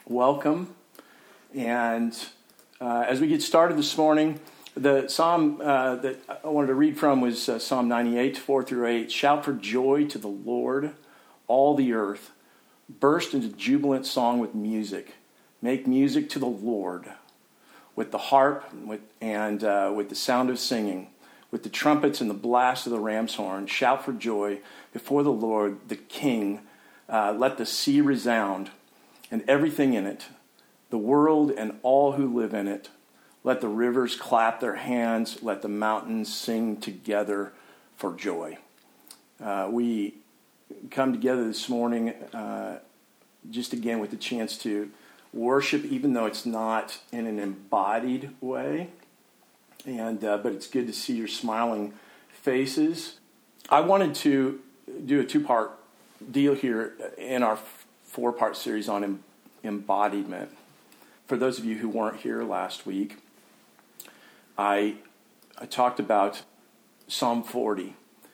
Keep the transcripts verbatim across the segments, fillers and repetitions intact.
welcome. And uh, as we get started this morning, the psalm uh, that I wanted to read from was uh, Psalm ninety-eight, four through eight. Shout for joy to the Lord, all the earth. Burst into jubilant song with music. Make music to the Lord with the harp with, and uh, with the sound of singing, with the trumpets and the blast of the ram's horn. Shout for joy before the Lord, the King. Uh, let the sea resound and everything in it, the world and all who live in it. Let the rivers clap their hands. Let the mountains sing together for joy. Uh, we come together this morning uh, just again with the chance to worship, even though it's not in an embodied way. And uh, but it's good to see your smiling faces. I wanted to do a two-part deal here in our four-part series on em- embodiment. For those of you who weren't here last week, I, I talked about Psalm forty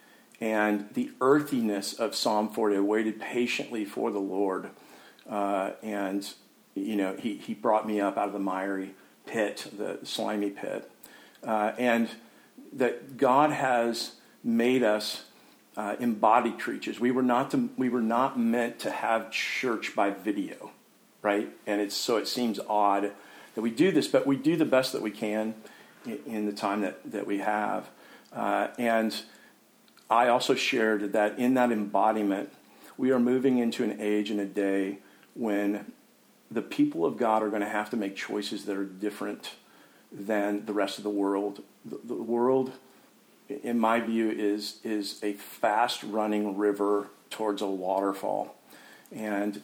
and the earthiness of Psalm forty. I waited patiently for the Lord, uh, and you know he, he brought me up out of the miry pit, the slimy pit, uh, and that God has made us uh, embodied creatures. We were not to, we were not meant to have church by video, right? And it's so it seems odd that we do this, but we do the best that we can in the time that, that we have. Uh, and I also shared that in that embodiment, we are moving into an age and a day when the people of God are going to have to make choices that are different than the rest of the world. The, the world, in my view, is, is a fast-running river towards a waterfall. And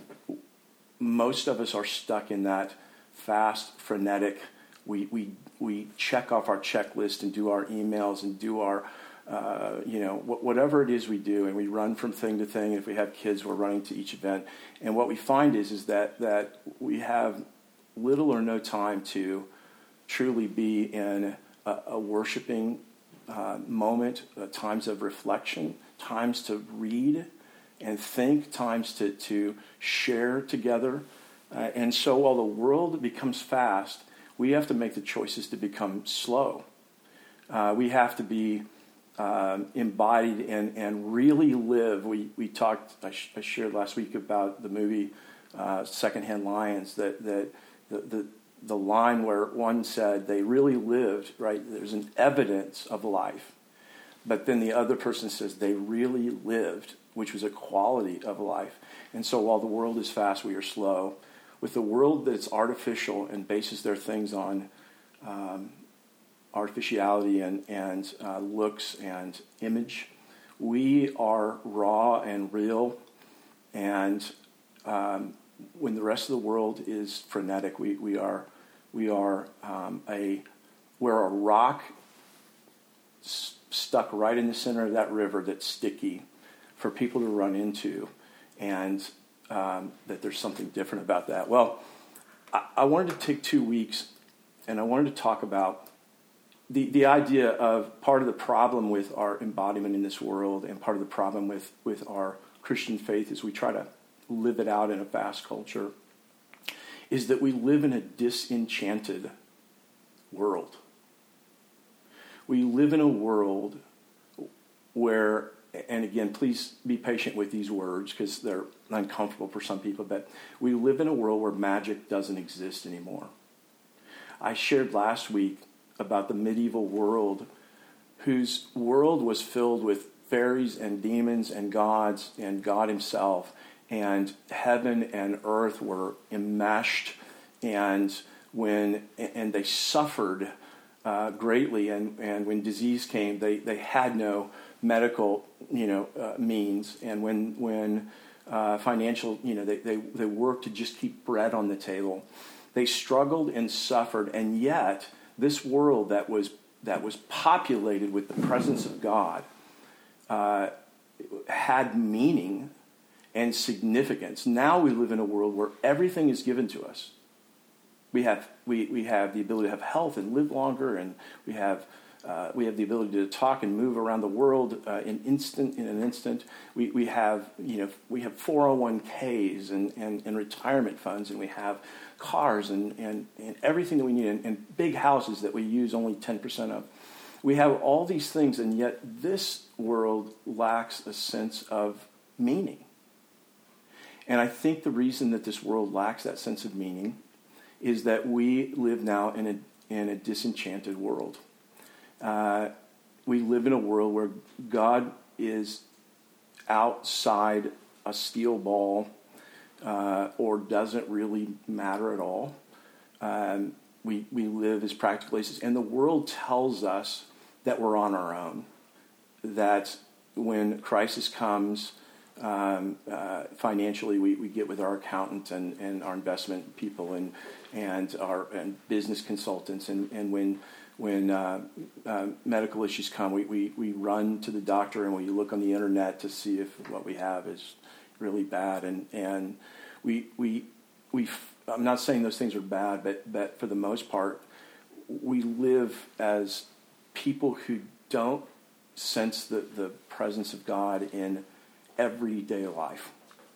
most of us are stuck in that fast, frenetic. We we we check off our checklist and do our emails and do our, uh, you know, wh- whatever it is we do, and we run from thing to thing. If we have kids, we're running to each event. And what we find is is that that we have little or no time to truly be in a, a worshiping uh, moment, uh, times of reflection, times to read and think, times to to share together. Uh, and so while the world becomes fast, we have to make the choices to become slow. Uh, we have to be um, embodied and, and really live. We we talked. I, sh- I shared last week about the movie uh, Secondhand Lions. That that the, the the line where one said they really lived. Right. There's an evidence of life, but then the other person says they really lived, which was a quality of life. And so while the world is fast, we are slow. With the world that's artificial and bases their things on um, artificiality and, and uh, looks and image, we are raw and real. And um, when the rest of the world is frenetic, we, we are we are um, a we're a rock s- stuck right in the center of that river that's sticky for people to run into, and Um, that there's something different about that. Well, I, I wanted to take two weeks and I wanted to talk about the, the idea of part of the problem with our embodiment in this world and part of the problem with, with our Christian faith as we try to live it out in a fast culture is that we live in a disenchanted world. We live in a world where, and again, please be patient with these words because they're uncomfortable for some people, but we live in a world where magic doesn't exist anymore. I shared last week about the medieval world whose world was filled with fairies and demons and gods and God himself, and heaven and earth were enmeshed, and when and they suffered uh, greatly, and, and when disease came, they, they had no medical, you know, uh, means, and when when uh, financial, you know, they, they they worked to just keep bread on the table. They struggled and suffered, and yet this world that was that was populated with the presence of God uh, had meaning and significance. Now we live in a world where everything is given to us. We have we we have the ability to have health and live longer, and we have uh, we have the ability to talk and move around the world uh, in instant in an instant. We we have you know we have four oh one k's and, and, and retirement funds, and we have cars and, and, and everything that we need, and, and big houses that we use only ten percent of. We have all these things, and yet this world lacks a sense of meaning. And I think the reason that this world lacks that sense of meaning is that we live now in a in a disenchanted world. Uh, we live in a world where God is outside a steel ball uh, or doesn't really matter at all. Um, we we live as practical places, and the world tells us that we're on our own, that when crisis comes, um, uh, financially we, we get with our accountant and, and our investment people and and our and business consultants, and, and when when uh, uh, medical issues come, we, we, we run to the doctor and we look on the internet to see if what we have is really bad, and and we we we I'm not saying those things are bad, but but for the most part, we live as people who don't sense the, the presence of God in everyday life.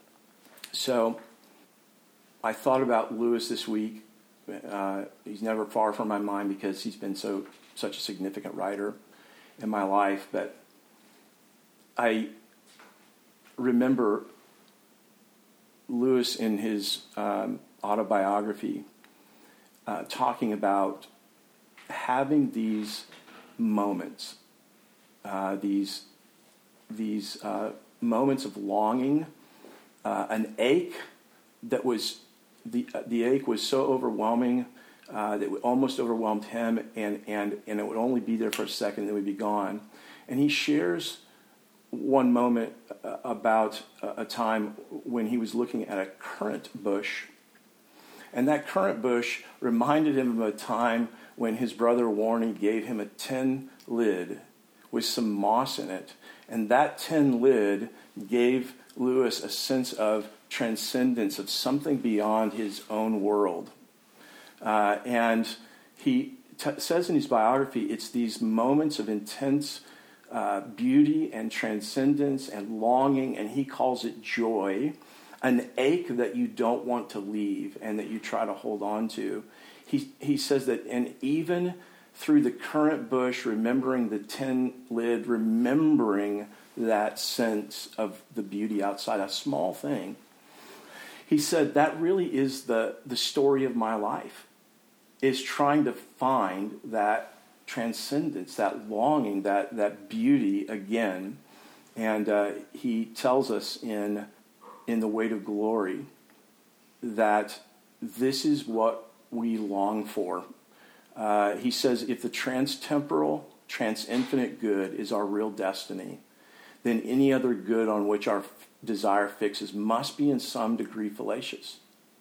So I thought about Lewis this week. Uh, he's never far from my mind because he's been so such a significant writer in my life. But I remember Lewis in his um, autobiography uh, talking about having these moments, uh, these these uh, moments of longing, uh, an ache that was the uh, the ache was so overwhelming uh, that it almost overwhelmed him, and and and it would only be there for a second, then it would be gone. And he shares one moment uh, about a, a time when he was looking at a currant bush, and that currant bush reminded him of a time when his brother Warnie gave him a tin lid with some moss in it. And that tin lid gave Lewis a sense of transcendence, of something beyond his own world. Uh, and he t- says in his biography, it's these moments of intense uh, beauty and transcendence and longing, and he calls it joy, an ache that you don't want to leave and that you try to hold on to. He he says that, and even through the currant bush, remembering the tin lid, remembering that sense of the beauty outside, a small thing, he said that really is the, the story of my life, is trying to find that transcendence, that longing, that, that beauty again. And uh, he tells us in, in The Weight of Glory that this is what we long for. Uh, he says, if the trans-temporal, trans-infinite good is our real destiny, then any other good on which our f- desire fixes must be in some degree fallacious,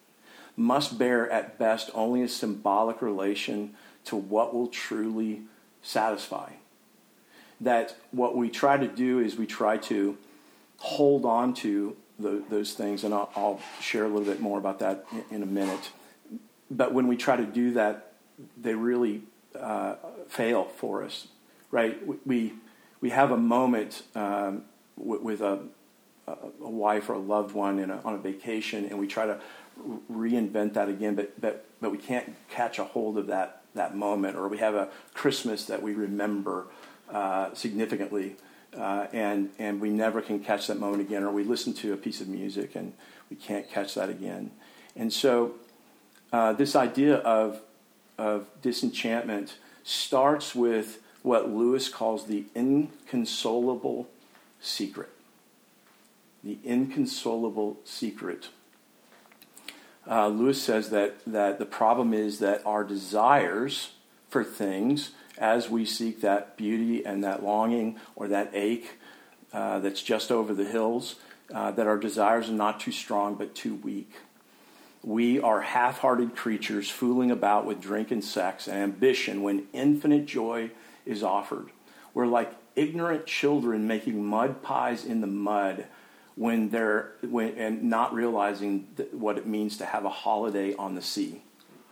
must bear at best only a symbolic relation to what will truly satisfy. That what we try to do is we try to hold on to the, those things, and I'll, I'll share a little bit more about that in, in a minute. But when we try to do that, they really uh, fail for us, right? We we have a moment um, with, with a, a wife or a loved one in a, on a vacation, and we try to reinvent that again, but but but we can't catch a hold of that that moment. Or we have a Christmas that we remember uh, significantly, uh, and and we never can catch that moment again. Or we listen to a piece of music and we can't catch that again. And so uh, this idea of of disenchantment starts with what Lewis calls the inconsolable secret. The inconsolable secret. Uh, Lewis says that, that the problem is that our desires for things, as we seek that beauty and that longing or that ache uh, that's just over the hills, uh, that our desires are not too strong but too weak. We are half-hearted creatures fooling about with drink and sex and ambition when infinite joy is offered. We're like ignorant children making mud pies in the mud when they're when, and not realizing th- what it means to have a holiday on the sea.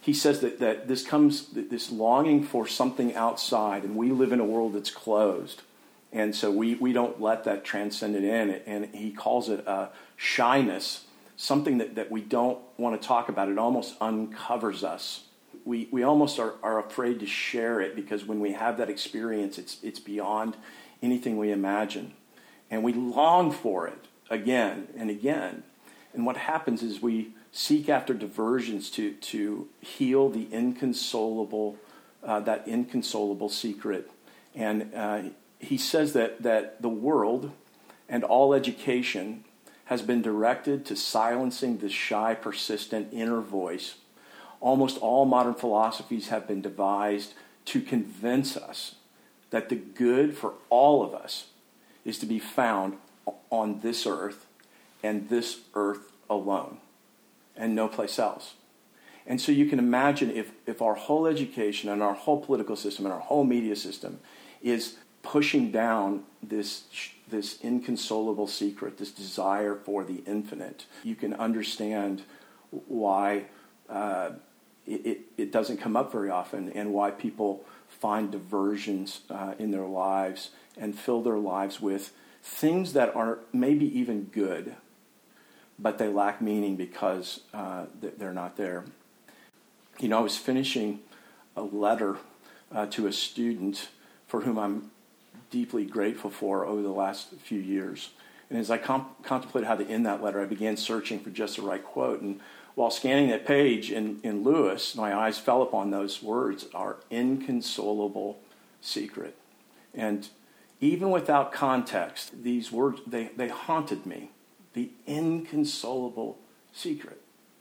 he says that, that this comes, this longing for something outside, and we live in a world that's closed. And so we, we don't let that transcend it in. And he calls it a shyness, something that, that we don't want to talk about. It almost uncovers us. We we almost are, are afraid to share it, because when we have that experience, it's it's beyond anything we imagine. And we long for it again and again. And what happens is we seek after diversions to, to heal the inconsolable, uh, that inconsolable secret. And uh, he says that, that the world and all education has been directed to silencing the shy, persistent inner voice. Almost all modern philosophies have been devised to convince us that the good for all of us is to be found on this earth and this earth alone and no place else. And so you can imagine if, if our whole education and our whole political system and our whole media system is pushing down this this inconsolable secret, this desire for the infinite, you can understand why uh, it, it, it doesn't come up very often, and why people find diversions uh, in their lives and fill their lives with things that are maybe even good, but they lack meaning because uh, they're not there. You know, I was finishing a letter uh, to a student for whom I'm deeply grateful for over the last few years. And as I comp- contemplated how to end that letter, I began searching for just the right quote. And while scanning that page in, in Lewis, my eyes fell upon those words, our inconsolable secret. And even without context, these words, they, they haunted me. The inconsolable secret.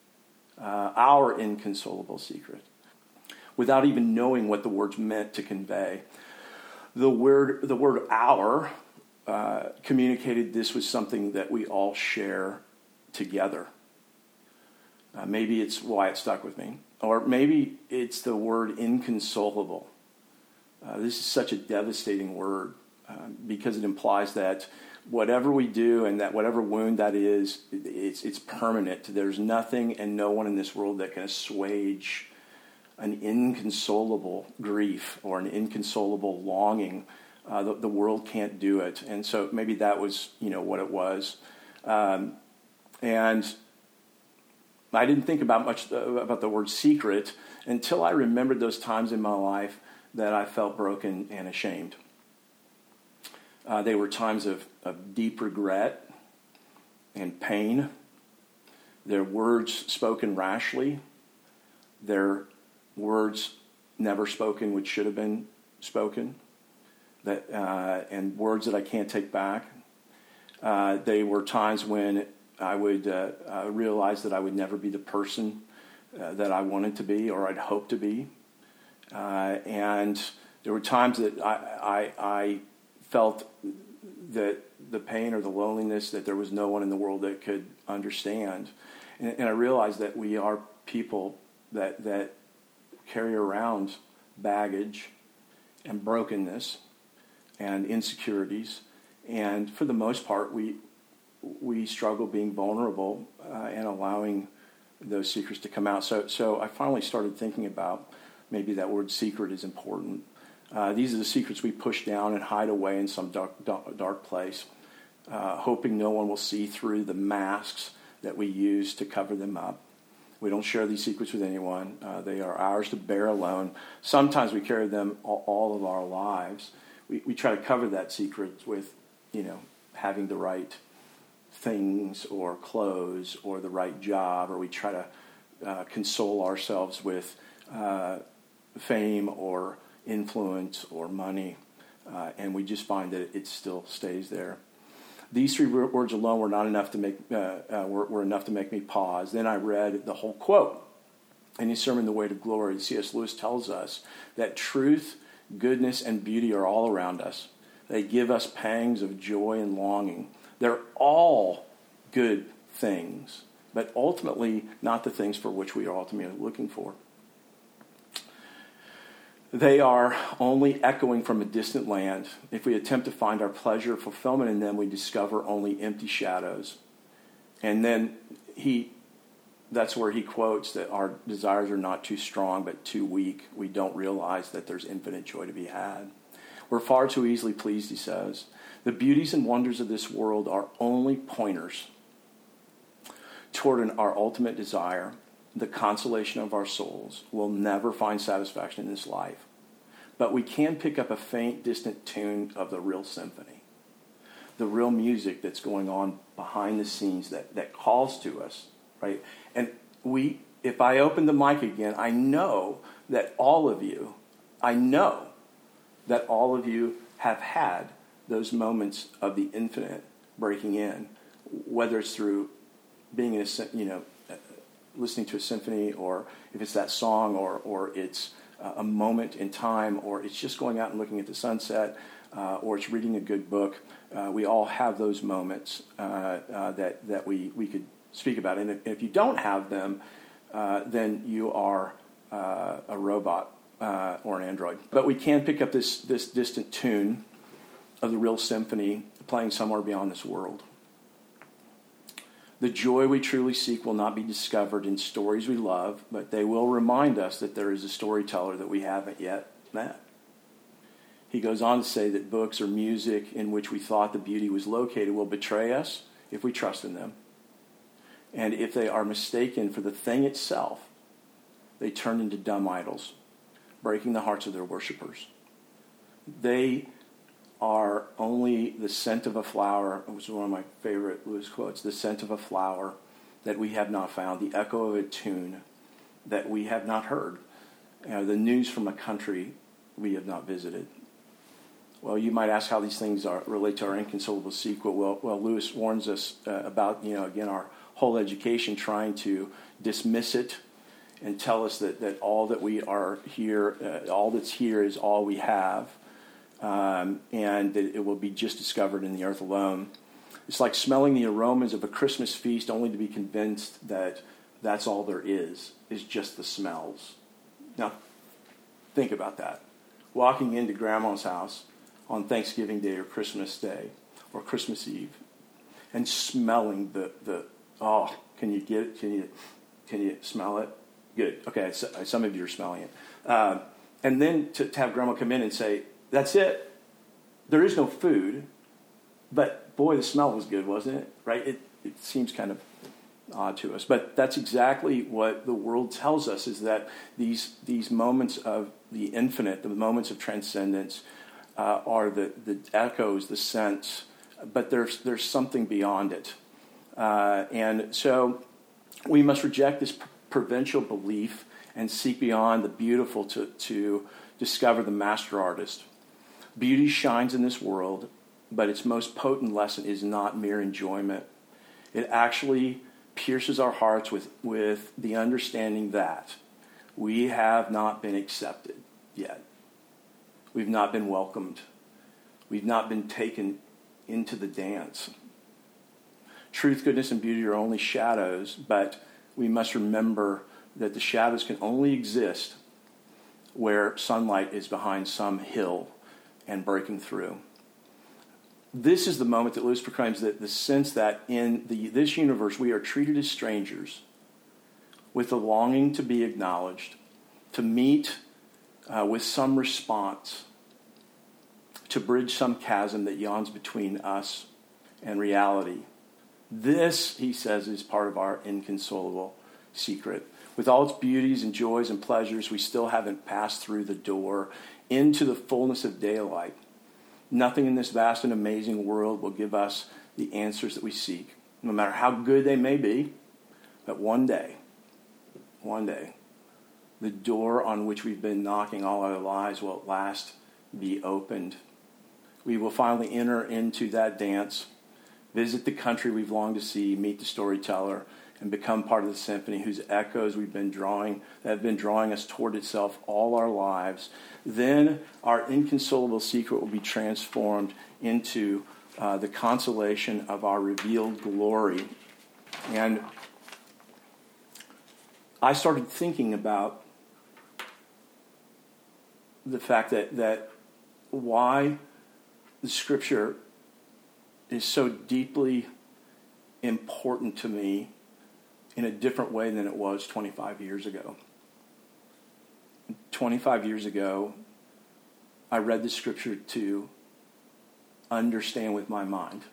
Uh, our inconsolable secret. Without even knowing what the words meant to convey. The word, the word our uh, communicated this was something that we all share together. Uh, maybe it's why it stuck with me. Or maybe it's the word inconsolable. Uh, this is such a devastating word uh, because it implies that whatever we do and that whatever wound that is, it's, it's permanent. There's nothing and no one in this world that can assuage an inconsolable grief or an inconsolable longing. Uh, the, the world can't do it. And so maybe that was, you know, what it was. Um, and I didn't think about much about the word secret until I remembered those times in my life that I felt broken and ashamed. Uh, they were times of, of deep regret and pain. Their words spoken rashly. Their words never spoken which should have been spoken. That uh, and words that I can't take back. Uh, they were times when I would uh, uh, realize that I would never be the person uh, that I wanted to be or I'd hoped to be. Uh, and there were times that I, I, I felt that the pain or the loneliness, that there was no one in the world that could understand. And, and I realized that we are people that that carry around baggage and brokenness and insecurities. And for the most part, we we struggle being vulnerable uh, and allowing those secrets to come out. So, so I finally started thinking about maybe that word secret is important. Uh, these are the secrets we push down and hide away in some dark, dark, dark place, uh, hoping no one will see through the masks that we use to cover them up. We don't share these secrets with anyone. Uh, they are ours to bear alone. Sometimes we carry them all, all of our lives. We, we try to cover that secret with, you know, having the right things or clothes or the right job, or we try to uh, console ourselves with uh, fame or influence or money, uh, and we just find that it still stays there. These three words alone were not enough to make uh, uh, were, were enough to make me pause. Then I read the whole quote in his sermon, "The Way to Glory." C S Lewis tells us that truth, goodness, and beauty are all around us. They give us pangs of joy and longing. They're all good things, but ultimately not the things for which we are ultimately looking for. They are only echoing from a distant land. If we attempt to find our pleasure or fulfillment in them, we discover only empty shadows. And then he that's where he quotes that our desires are not too strong but too weak. We don't realize that there's infinite joy to be had. We're far too easily pleased, he says. The beauties and wonders of this world are only pointers toward an, our ultimate desire, the consolation of our souls. We'll never find satisfaction in this life. But we can pick up a faint, distant tune of the real symphony, the real music that's going on behind the scenes that, that calls to us, right? And we, if I open the mic again, I know that all of you, I know that all of you have had those moments of the infinite breaking in, whether it's through being in a, you know, listening to a symphony, or if it's that song, or or it's a moment in time, or it's just going out and looking at the sunset, uh, or it's reading a good book. Uh, we all have those moments uh, uh, that that we, we could speak about. And if, if you don't have them, uh, then you are uh, a robot uh, or an android. But we can pick up this this distant tune of the real symphony playing somewhere beyond this world. The joy we truly seek will not be discovered in stories we love, but they will remind us that there is a storyteller that we haven't yet met. He goes on to say that books or music in which we thought the beauty was located will betray us if we trust in them. And if they are mistaken for the thing itself, they turn into dumb idols, breaking the hearts of their worshipers. They are only the scent of a flower. It was one of my favorite Lewis quotes, the scent of a flower that we have not found, the echo of a tune that we have not heard, you know, the news from a country we have not visited. Well, you might ask how these things are relate to our inconsolable sequel. Well, well, Lewis warns us uh, about, you know, again, our whole education trying to dismiss it and tell us that, that all that we are here, uh, all that's here is all we have. Um, and that it will be just discovered in the earth alone. It's like smelling the aromas of a Christmas feast only to be convinced that that's all there is, is just the smells. Now, think about that. Walking into Grandma's house on Thanksgiving Day or Christmas Day or Christmas Eve and smelling the, the oh, can you get it? Can you, can you smell it? Good. Okay, so, some of you are smelling it. Uh, and then to, to have Grandma come in and say, that's it. There is no food, but boy, the smell was good, wasn't it? Right? It it seems kind of odd to us, but that's exactly what the world tells us: is that these these moments of the infinite, the moments of transcendence, uh, are the the echoes, the sense, but there's there's something beyond it, uh, and so we must reject this provincial belief and seek beyond the beautiful to to discover the master artist. Beauty shines in this world, but its most potent lesson is not mere enjoyment. It actually pierces our hearts with, with the understanding that we have not been accepted yet. We've not been welcomed. We've not been taken into the dance. Truth, goodness, and beauty are only shadows, but we must remember that the shadows can only exist where sunlight is behind some hill and breaking through. This is the moment that Lewis proclaims that the sense that in the, this universe we are treated as strangers with a longing to be acknowledged, to meet uh, with some response, to bridge some chasm that yawns between us and reality. This, he says, is part of our inconsolable secret. With all its beauties and joys and pleasures, we still haven't passed through the door into the fullness of daylight. Nothing in this vast and amazing world will give us the answers that we seek, no matter how good they may be. But one day, one day, the door on which we've been knocking all our lives will at last be opened. We will finally enter into that dance, visit the country we've longed to see, meet the storyteller, and become part of the symphony whose echoes we've been drawing, that have been drawing us toward itself all our lives. Then our inconsolable secret will be transformed into uh, the consolation of our revealed glory. And I started thinking about the fact that, that why the Scripture is so deeply important to me in a different way than it was twenty-five years ago. twenty-five years ago, I read the scripture to understand with my mind.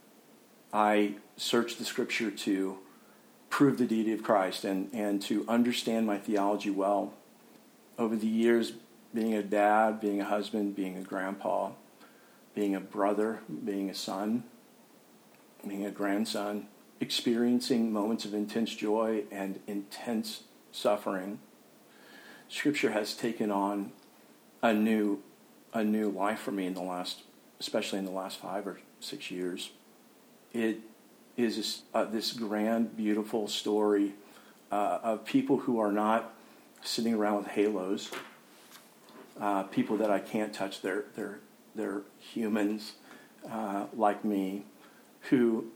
I searched the scripture to prove the deity of Christ and, and to understand my theology well. Over the years, being a dad, being a husband, being a grandpa, being a brother, being a son, being a grandson, experiencing moments of intense joy and intense suffering, Scripture has taken on a new, a new life for me in the last, especially in the last five or six years. It is this, uh, this grand, beautiful story uh, of people who are not sitting around with halos, uh, people that I can't touch. They're they're they're humans uh, like me, who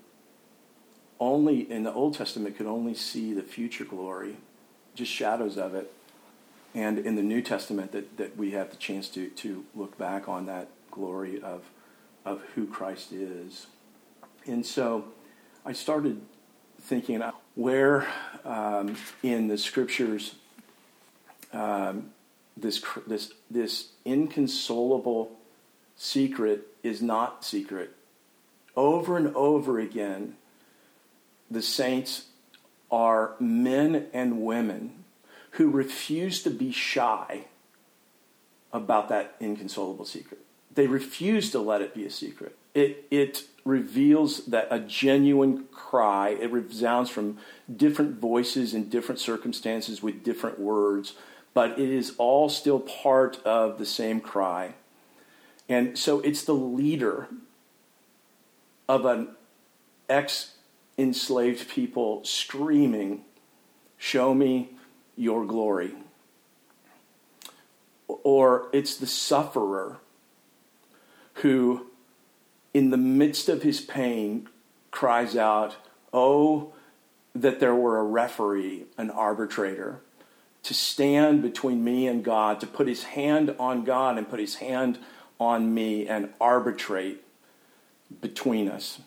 only in the Old Testament could only see the future glory, just shadows of it. And in the New Testament, that, that we have the chance to to look back on that glory of of who Christ is. And so I started thinking where um, in the Scriptures um, this this this inconsolable secret is not secret. Over and over again, the saints are men and women who refuse to be shy about that inconsolable secret. They refuse to let it be a secret. It it reveals that a genuine cry. It resounds from different voices in different circumstances with different words, but it is all still part of the same cry. And so it's the leader of an ex-enslaved people screaming, "Show me your glory." Or it's the sufferer who, in the midst of his pain, cries out, "Oh, that there were a referee, an arbitrator, to stand between me and God, to put his hand on God and put his hand on me and arbitrate between us."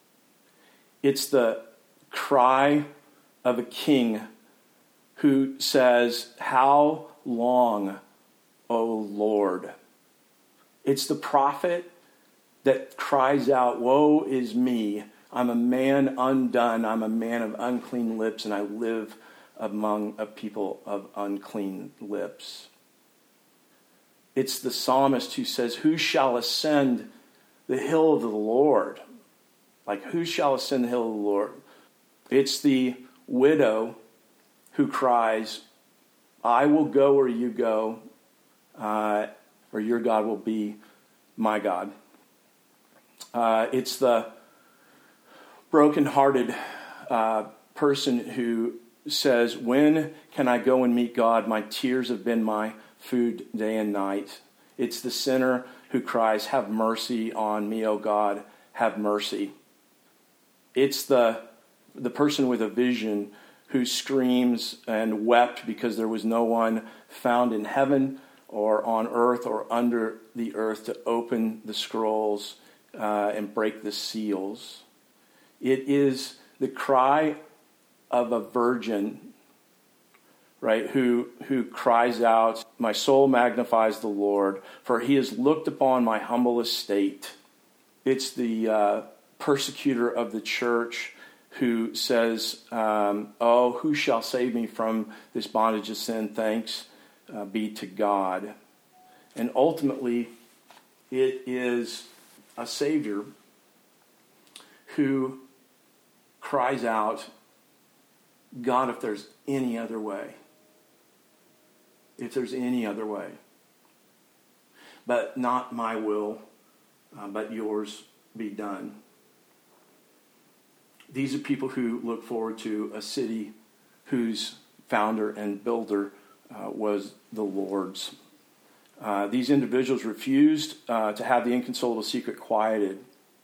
It's the cry of a king who says, "How long, O Lord?" It's the prophet that cries out, "Woe is me. I'm a man undone. I'm a man of unclean lips, and I live among a people of unclean lips." It's the psalmist who says, "Who shall ascend the hill of the Lord?" Like, who shall ascend the hill of the Lord? It's the widow who cries, "I will go where you go, uh, or your God will be my God." Uh, it's the brokenhearted uh, person who says, "When can I go and meet God? My tears have been my food day and night." It's the sinner who cries, "Have mercy on me, O God, have mercy." It's the the person with a vision who screams and wept because there was no one found in heaven or on earth or under the earth to open the scrolls uh, and break the seals. It is the cry of a virgin, right, who who cries out, "My soul magnifies the Lord, for he has looked upon my humble estate." It's the uh, persecutor of the church who says, um, "Oh, who shall save me from this bondage of sin? Thanks uh, be to God." And ultimately, it is a Savior who cries out, "God, if there's any other way, if there's any other way, but not my will, uh, but yours be done." These are people who look forward to a city whose founder and builder uh, was the Lord's. Uh, these individuals refused uh, to have the inconsolable secret quieted.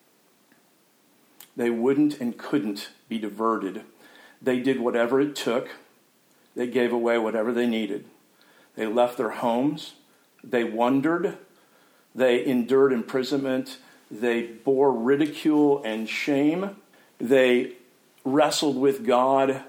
They wouldn't and couldn't be diverted. They did whatever it took. They gave away whatever they needed. They left their homes. They wandered. They endured imprisonment. They bore ridicule and shame. They wrestled with God.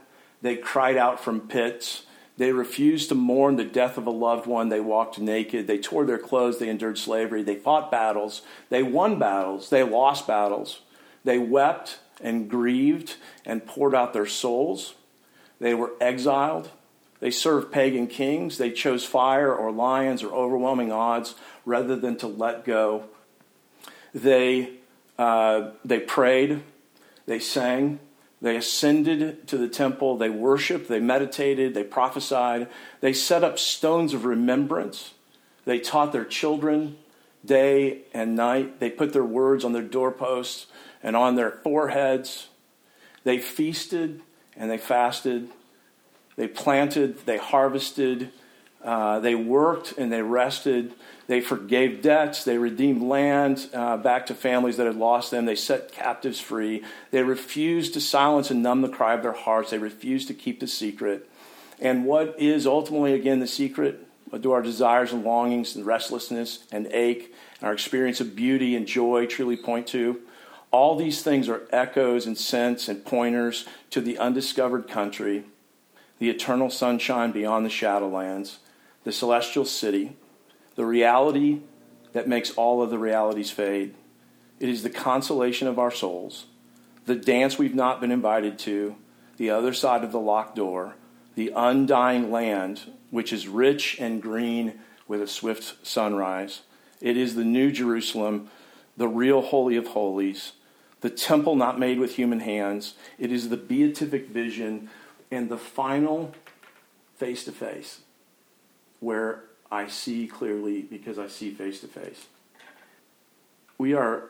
They cried out from pits. They refused to mourn the death of a loved one. They walked naked. They tore their clothes. They endured slavery. They fought battles. They won battles. They lost battles. They wept and grieved and poured out their souls. They were exiled. They served pagan kings. They chose fire or lions or overwhelming odds rather than to let go. They, uh, they prayed. They sang. They ascended to the temple. They worshiped. They meditated. They prophesied. They set up stones of remembrance. They taught their children day and night. They put their words on their doorposts and on their foreheads. They feasted and they fasted. They planted. They harvested. Uh, they worked and they rested. They forgave debts. They redeemed land uh, back to families that had lost them. They set captives free. They refused to silence and numb the cry of their hearts. They refused to keep the secret. And what is ultimately, again, the secret? What do our desires and longings and restlessness and ache and our experience of beauty and joy truly point to? All these things are echoes and scents and pointers to the undiscovered country, the eternal sunshine beyond the shadowlands, the celestial city, the reality that makes all of the realities fade. It is the consolation of our souls, the dance we've not been invited to, the other side of the locked door, the undying land, which is rich and green with a swift sunrise. It is the new Jerusalem, the real Holy of Holies, the temple not made with human hands. It is the beatific vision and the final face-to-face where I see clearly because I see face to face. We are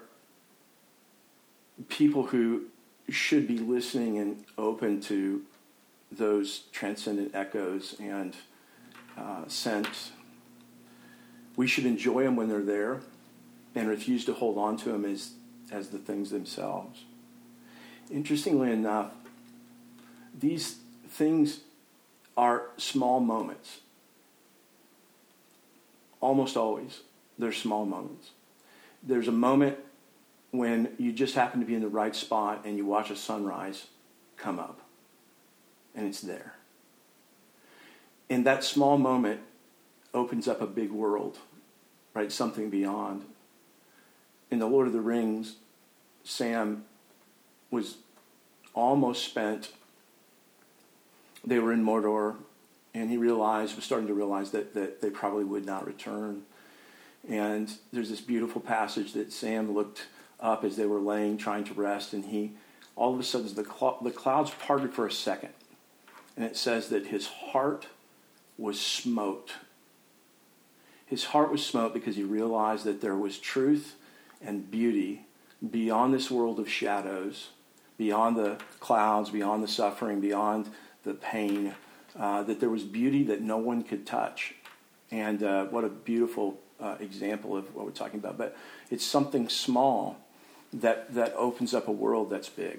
people who should be listening and open to those transcendent echoes and uh, scents. We should enjoy them when they're there and refuse to hold on to them as, as the things themselves. Interestingly enough, these things are small moments. Almost always, they're small moments. There's a moment when you just happen to be in the right spot and you watch a sunrise come up. And it's there. And that small moment opens up a big world, right? Something beyond. In The Lord of the Rings, Sam was almost spent. They were in Mordor. And he realized, was starting to realize that, that they probably would not return. And there's this beautiful passage that Sam looked up as they were laying, trying to rest, and he, all of a sudden, the, cl- the clouds parted for a second. And it says that his heart was smote. His heart was smote because he realized that there was truth and beauty beyond this world of shadows, beyond the clouds, beyond the suffering, beyond the pain. Uh, that there was beauty that no one could touch. And uh, what a beautiful uh, example of what we're talking about. But it's something small that, that opens up a world that's big.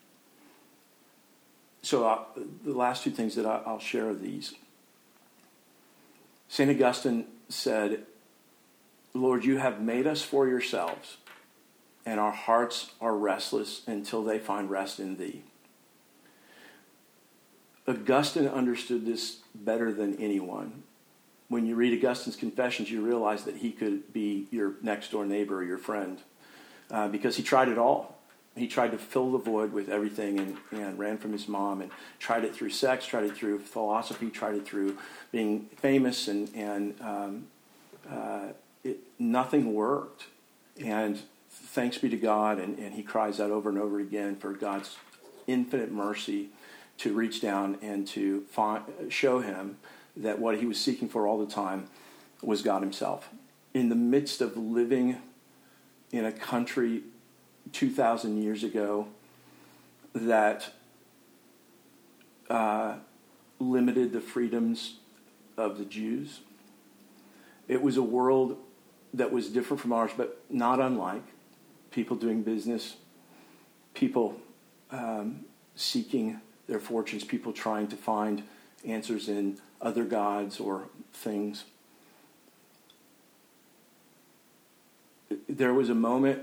So uh, the last two things that I, I'll share are these. Saint Augustine said, Lord, you have made us for yourselves, and our hearts are restless until they find rest in thee. Augustine understood this better than anyone. When you read Augustine's Confessions, you realize that he could be your next door neighbor or your friend uh, because he tried it all. He tried to fill the void with everything and, and ran from his mom and tried it through sex, tried it through philosophy, tried it through being famous, and, and um, uh, it, nothing worked. And thanks be to God, and, and he cries out over and over again for God's infinite mercy to reach down and to find, show him that what he was seeking for all the time was God himself. In the midst of living in a country two thousand years ago that uh, limited the freedoms of the Jews, it was a world that was different from ours, but not unlike. People doing business, people um, seeking their fortunes, people trying to find answers in other gods or things. There was a moment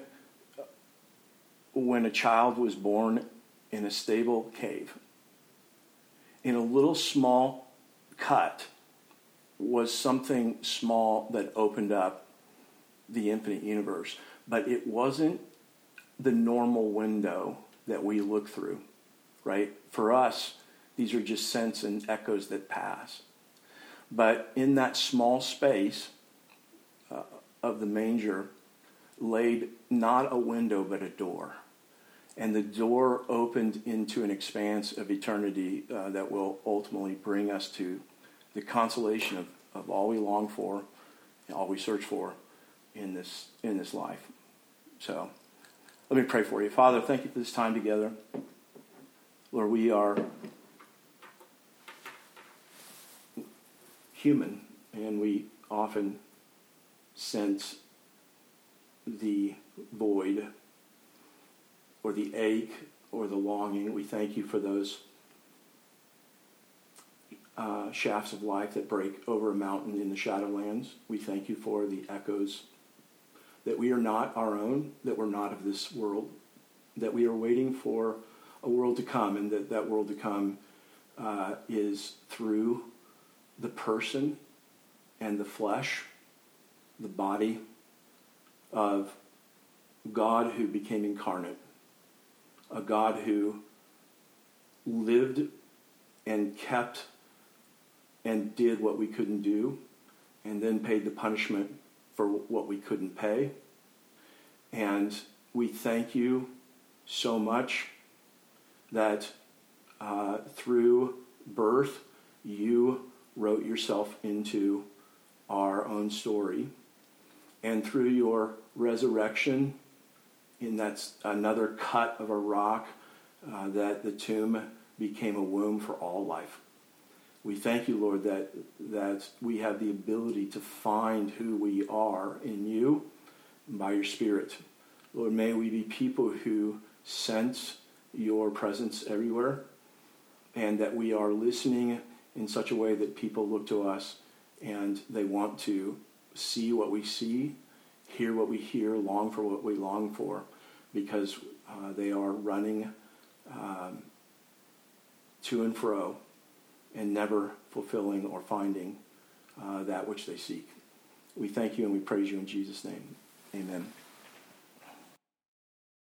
when a child was born in a stable cave, in a little small cut was something small that opened up the infinite universe. But it wasn't the normal window that we look through, right? For us, these are just scents and echoes that pass. But in that small space uh, of the manger laid not a window but a door. And the door opened into an expanse of eternity uh, that will ultimately bring us to the consolation of, of all we long for and all we search for in this in this life. So let me pray for you. Father, thank you for this time together. Lord, we are human, and we often sense the void or the ache or the longing. We thank you for those uh, shafts of light that break over a mountain in the Shadowlands. We thank you for the echoes that we are not our own, that we're not of this world, that we are waiting for a world to come, and that that world to come uh, is through the person and the flesh, the body of God who became incarnate, a God who lived and kept and did what we couldn't do, and then paid the punishment for what we couldn't pay. And we thank you so much that uh, through birth, you wrote yourself into our own story. And through your resurrection, in that's another cut of a rock, uh, that the tomb became a womb for all life. We thank you, Lord, that that we have the ability to find who we are in you by your Spirit. Lord, may we be people who sense your presence everywhere, and that we are listening in such a way that people look to us and they want to see what we see, hear what we hear, long for what we long for, because uh, they are running um, to and fro and never fulfilling or finding uh, that which they seek. We thank you and we praise you in Jesus' name. Amen.